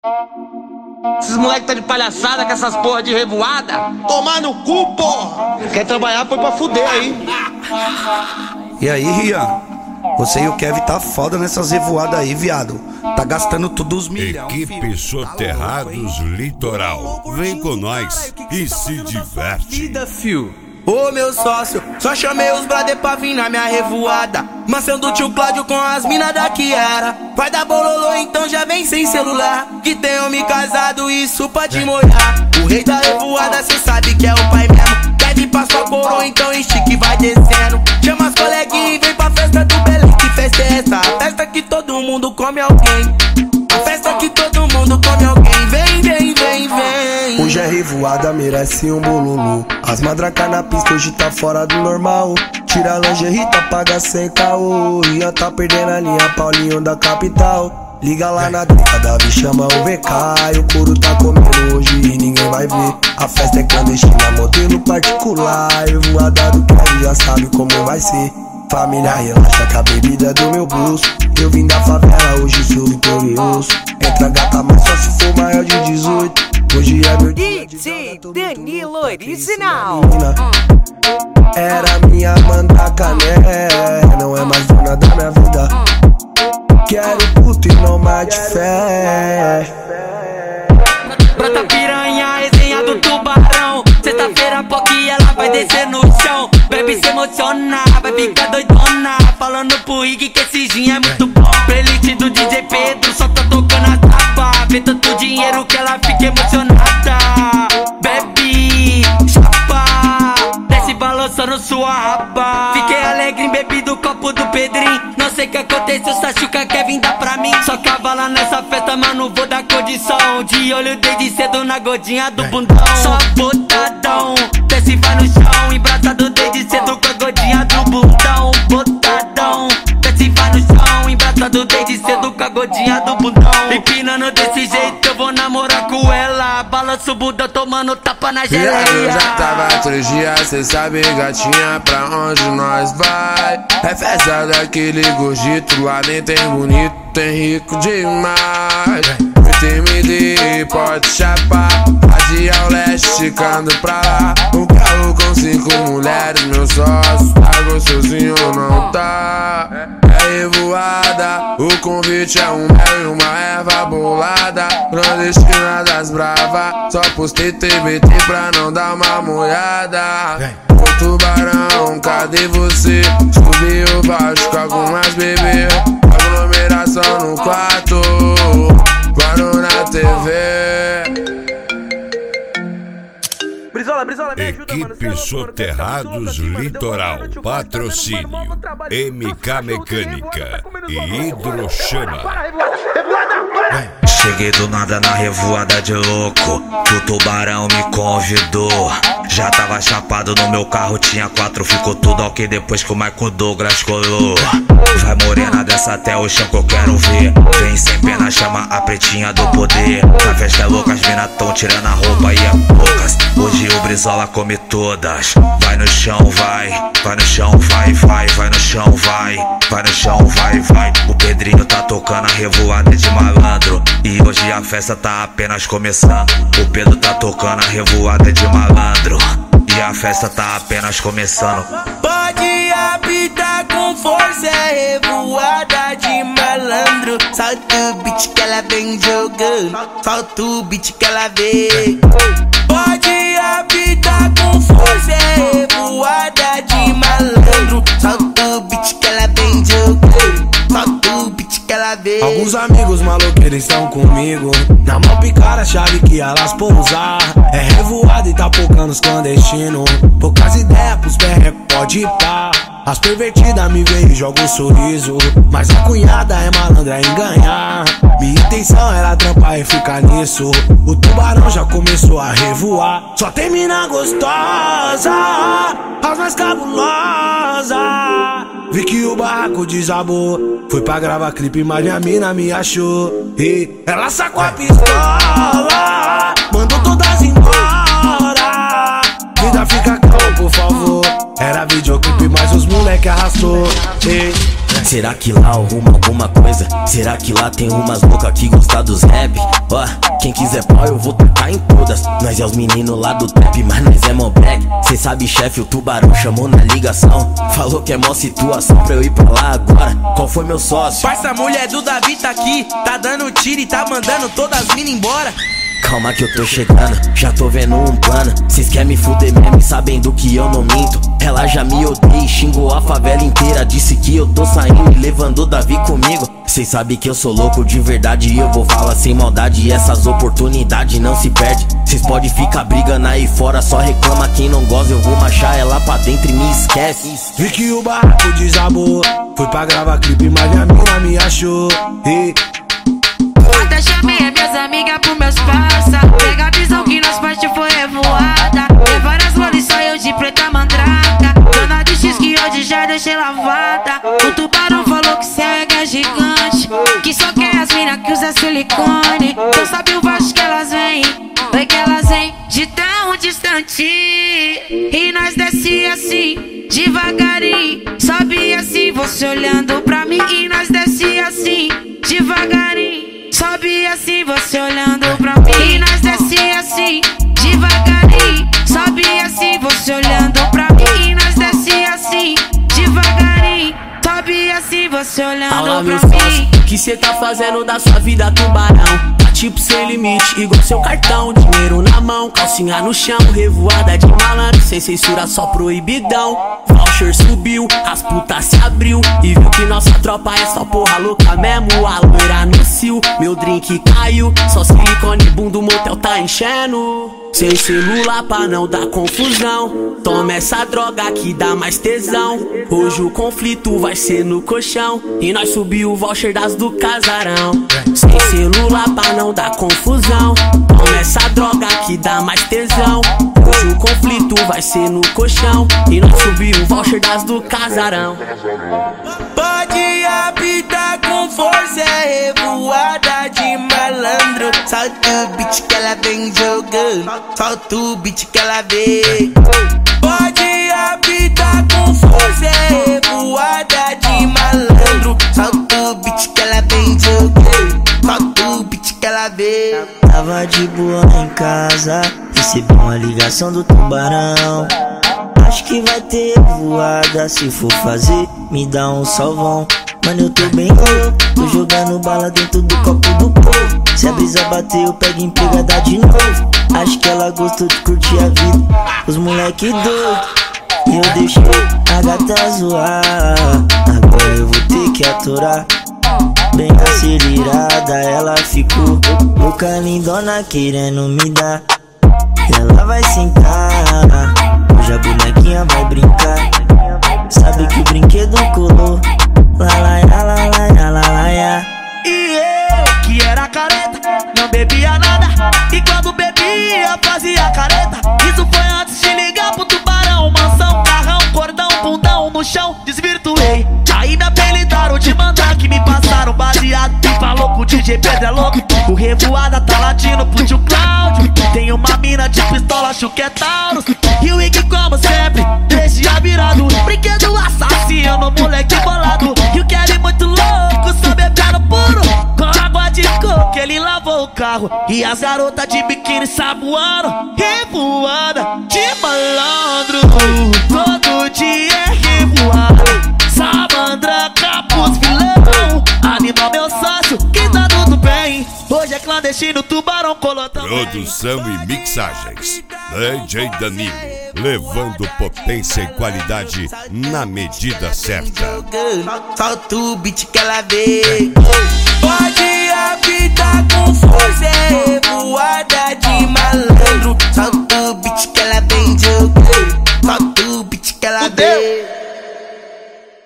Esses moleques tá de palhaçada com essas porra de revoada. Tomar no cu, porra! Quer trabalhar foi pra fuder aí. E aí, Rian? Você e o Kevin tá foda nessas revoadas aí, viado. Tá gastando tudo os milhões. Equipe Soterrados Litoral. Vem com nós e se diverte. Ô meu sócio, só chamei os brother pra vir na minha revoada. Mansão do tio Cláudio com as minas da Kiara. Vai dar bololô, então já vem sem celular. Que tem homem casado, isso pode molhar. O rei da revoada, cê sabe que é o pai mesmo. Kevin passa a coroa, então estique vai descendo. Chama as coleguinhas e vem pra festa do Belém. Que festa é essa? A festa que todo mundo come alguém. A festa que todo mundo come alguém. Vem, vem, vem, vem. Hoje é revoada, merece um bololô. As madracas na pista hoje tá fora do normal. Tira a lingerie, tá paga sem caô. Rian tá perdendo a linha, Paulinho da capital. Liga lá na drica, Davi chama o VK. E o couro tá comendo hoje e ninguém vai ver. A festa é clandestina, modelo particular. Revoada do Kevin já sabe como vai ser. Família relaxa que a bebida é do meu bolso. Eu vim da favela, hoje sou vitorioso. Entra gata, mas só se for maior de 18. Hoje é meu dia de DJ Danilo Original. Era minha mandraca, né? Não é mais dona da minha vida. Quero puto e não mate fé. Brota piranha, resenha do tubarão. Sexta-feira, POC, ela vai descer no chão. Bebe se emociona, vai ficar doidona. Falando pro Ig que esse gin é muito bom. Playlist do DJ Pedro, só tá tocando a tapa. Vê tanto dinheiro que ela fica emocionada. Bebe, chapa, desce balançando sua raba. Fiquei alegre, bebi do copo do Pedrinho. Não sei o que aconteceu, Sachuca quer vir dar pra mim. Só cavala nessa festa, mas não vou dar condição. De olho desde cedo na godinha do bundão. Só botadão, desce vai no chão. Embraçado desde cedo com a godinha do bundão. Botadão, desce vai no chão. Embraçado desde cedo com a godinha do bundão. Empinando desse jeito eu vou namorar com ela. Balança o bundão tomando tapa na geleia. Eu já tava 3 dias, cê sabe gatinha, pra onde nós vai? É festa daquele gordito, lá nem tem bonito, tem rico demais. MD, pode chapar, Adi ao leste, esticando pra lá. Um carro com 5 mulheres, meu sócio, tá gostosinho ou não tá? É revoada, o convite é um mel e uma erva bolada. Clandestina das brava, só postei TBT pra não dar uma molhada. Ô tubarão, cadê você? Subi o baixo com algumas bebê. Aglomeração no quarto, parou na TV. Brizola, me ajuda, mano. Equipe Soterrados Litoral. Patrocínio MK Mecânica e Hidrochama. Cheguei do nada na revoada de louco, que o tubarão me convidou. Já tava chapado no meu carro, tinha 4, ficou tudo ok depois que o Michael Douglas colou. Vai morena dessa até o chão que eu quero ver. Vem sem pena, chama a pretinha do poder. A festa é louca, as mina tão tirando a roupa e é poucas. Hoje o Brizola come todas. Vai no chão, vai no chão, vai no chão, vai no chão, vai. O Pedrinho tá tocando a revoada de malandro. E hoje a festa tá apenas começando. O Pedro tá tocando a revoada de malandro. E a festa tá apenas começando. Pode apitar com força, é revoada de malandro. Solta o beat que ela vem jogando, solta o beat que ela vem. Pode apitar com força, é revoada de malandro. Solta o beat que ela vem jogando, solta o beat que ela vem. Alguns amigos malucos, eles estão comigo. Na mão picara a chave que elas pousar. É revoada e tá focando os clandestinos. Poucas ideias pros perrecos, pode ir pá. As pervertidas me veem e jogam um sorriso. Mas a cunhada é malandra em ganhar. Minha intenção era trampar e ficar nisso. O tubarão já começou a revoar. Só tem mina gostosa, as mais cabulosas. Vi que o barraco desabou. Fui pra gravar clipe, mas minha mina me achou. E ela sacou a pistola, mandou todas embora. Vida fica calma, por favor. Era videoclipe, mas os moleque arrastou. Será que lá arruma alguma coisa? Será que lá tem umas loucas que gostam dos rap? Ó, quem quiser pau eu vou tocar em todas. Nós é os meninos lá do trap, mas nós é mó black. Cê sabe, chefe, o tubarão chamou na ligação. Falou que é mó situação pra eu ir pra lá agora. Qual foi meu sócio? Parça, a mulher do Davi tá aqui, tá dando tiro e tá mandando todas as minas embora. Calma que eu tô chegando, já tô vendo um plano. Cês querem me fuder mesmo e sabendo que eu não minto. Ela já me odeia e xingou a favela inteira. Disse que eu tô saindo e levando o Davi comigo. Cês sabem que eu sou louco de verdade e eu vou falar sem maldade. E essas oportunidades não se perde. Cês pode ficar brigando aí fora, só reclama quem não gosta. Eu vou marchar ela pra dentro e me esquece. Vi que o barraco desabou, fui pra gravar clipe, mas minha mina me achou. Até chamei as minhas amigas pro meus parça. Pega a visão que nós parte foi revoada. Tem várias lolis, só eu de preta mandraca. Dona de X que hoje já deixei lavada. O tubarão falou que céu é gigante, que só quer as mina que usa silicone. Tu sabe o baixo que elas vêm, é que elas vêm de tão distante. E nós desce assim, devagarinho. Sobe assim, você olhando pra mim. E nós desce assim, devagarinho. Sobe assim, você olhando pra mim. E nós desce assim, devagarinho. Sobe assim, você olhando pra mim. E nós desce assim, devagarinho. Sobe assim, você olhando pra mim. O que cê tá fazendo da sua vida, tubarão? Tá tipo sem limite, igual seu cartão. Dinheiro na mão, calcinha no chão. Revoada de malandro, sem censura, só proibidão. Voucher subiu, as putas se abriu e viu que nossa tropa é só porra louca mesmo. A loira no cio, meu drink caiu. Só silicone, bundo, o motel tá enchendo. Sem celular pra não dar confusão. Toma essa droga que dá mais tesão. Hoje o conflito vai ser no colchão e nós subiu o voucher das do casarão. Sem celular pra não dar confusão. Toma essa droga que dá mais tesão. Hoje o conflito vai ser no colchão e nós subiu o voucher das do casarão. Pode apitar com força, é revoada de malandro. Solta o beat que ela vem jogando, solta o beat que ela vem. Pode apitar com força, é revoada de malandro. Solta o beat que ela vem jogando, solta o beat que ela vem. Tava de boa em casa, recebi uma ligação do tubarão. Acho que vai ter voada, se for fazer, me dá um salvão. Mano, eu tô bem louco, tô jogando bala dentro do copo do povo. Se a brisa bater, eu pego empregada de novo. Acho que ela gostou de curtir a vida, os moleque doido. E eu deixei a gata zoar, agora eu vou ter que aturar. Bem acelerada, ela ficou louca, lindona, querendo me dar. Ela vai sentar, hoje a bonequinha vai brincar. Sabe que o brinquedo colou. E eu, que era careta, não bebia nada. E quando bebia, fazia careta. Isso foi antes de ligar pro tubarão. Mansão, carrão, cordão, bundão no chão, desvirtuei. Aí me apelidaram de mandar, que me passaram baseado. E falou que o DJ Pedro é louco. O revoada tá latindo pro tio Cláudio. Tem uma mina de pistola, acho que é Taurus. E o Ig, como sempre, deixa virado. Brinquedo assassino, moleque bolado. E o Kelly muito louco, só bebendo puro. Com água de coco, ele lavou o carro. E as garotas de biquíni saboando. Revoada de malandro, todo dia é revoada. Salandra, capuz, vilão. Anima meu sócio, que tá tudo bem. Hoje é clandestino, tubarão colou também. Produção e mixagens DJ Danilo, levando potência e qualidade na medida certa. Solta o beat que ela vê.